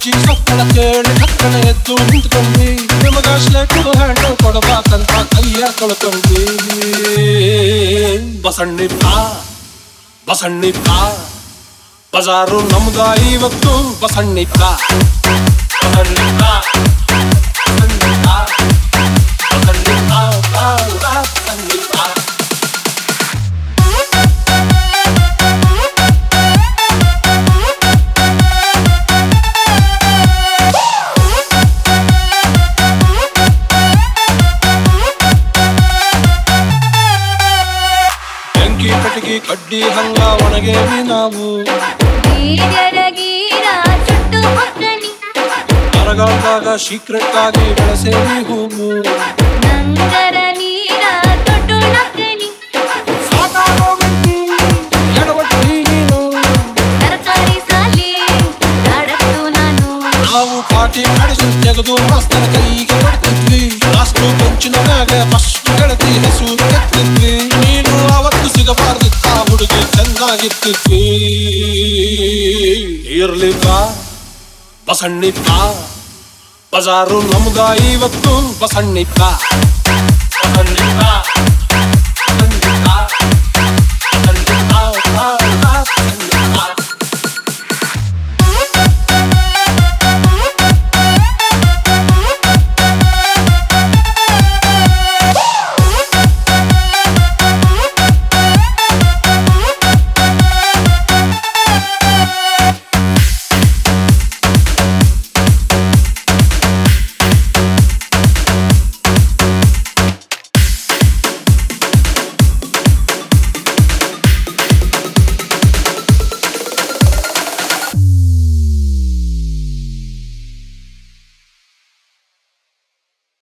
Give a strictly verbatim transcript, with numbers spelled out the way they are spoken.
ಹುಚ್ಚಿ ಸಕ್ಕಳ ಕೇಳಿ ಹಕ್ಕನ ಎದ್ದು ನಿಂತ್ಕೊಂಡಿ ನಿಮಗಾಶ್ಲೇಟು ಹಣ್ಣು ಕೊಡಬೇಕಂತ ಕೈಯ ತೊಳ್ಕೊಂಡಿ ಬಸಣ್ಣಿಪ್ಪ ಬಸಣ್ಣಿಪ್ಪ ಬಜಾರು ನಮ್ದ ಇವತ್ತು ಬಸಣ್ಣಿಪ್ಪ ಬಸಣ್ಣಿಪ್ಪ ಬಸಣ್ಣಿಪ್ಪ ಬಸಣ್ಣಿಪ್ಪ ಬಸಣ್ಣಿಪ್ಪ ಕಟ್ಟಿಗೆ ಕಡ್ಡಿ ಹಂಗ ಒಣಗೇವಿ ನಾವು ಮರಗಾಲದಾಗ ಸೀಕ್ರೆಟ್ ಆಗಿ ಬೆಳೆಸೇವಿ ಹೂವು ನಾವು ಪಾಟಿ ನಡೆಸಿ ತೆಗೆದು ಮಾಸ್ತರ ಕೈಗೆ ಕೊಡ್ತಿದ್ವಿ ಲಾಸ್ಟು ಬೆಂಚಿನ ಮ್ಯಾಗ ಫಸ್ಟ್ ಗೆಳತಿ ಹೆಸರು ಎತ್ತಿದ್ವಿ ನೀನು ಅವತ್ತು ಸಿಗಬಾರ್ದಿತ್ತ ಹುಡುಗಿ ಚೆನ್ನಾಗಿರ್ತಿದ್ವಿ ಇರ್ಲಿಪ್ಪ ಬಸಣ್ಣಿಪ್ಪ ಬಜಾರು ನಮ್ದ ಇವತ್ತು ಬಸಣ್ಣಿಪ್ಪ